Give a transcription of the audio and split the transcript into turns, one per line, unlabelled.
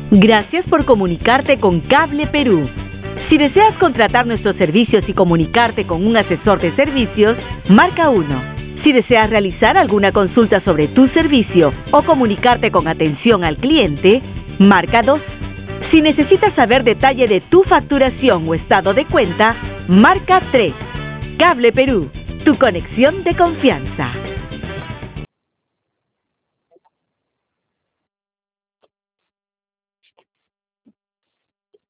Gracias por comunicarte con Cable Perú. Si deseas contratar nuestros servicios y comunicarte con un asesor de servicios, marca 1. Si deseas realizar alguna consulta sobre tu servicio o comunicarte con atención al cliente, marca 2. Si necesitas saber detalle de tu facturación o estado de cuenta, marca 3. Cable Perú, tu conexión de confianza.